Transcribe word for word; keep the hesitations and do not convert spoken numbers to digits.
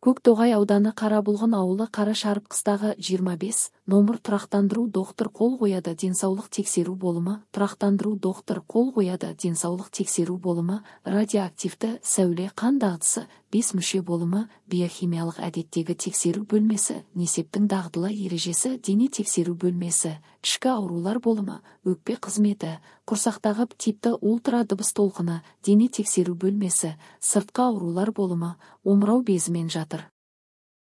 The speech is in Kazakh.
Көктоғай ауданы Қарабұлғын ауылы Қарашарып қыстағы жиырма бес номер тұрақтандыру доктор қол қояды денсаулық тексеру болымы тұрақтандыру доктор қол қояды денсаулық тексеру болымы радиоактивті сәуле қан дағдысы бес мүше болымы биохимиялық әдеттегі тексеру бөлмесі несептің дағдылы ережесі дене тексеру бөлмесі ішкі аурулар болымы өкпе қызметі құрсақтағы типті ультра дыбыс толқыны дене тексеру бөлмесі сыртқы аурулар болымы омырау безімен жатыр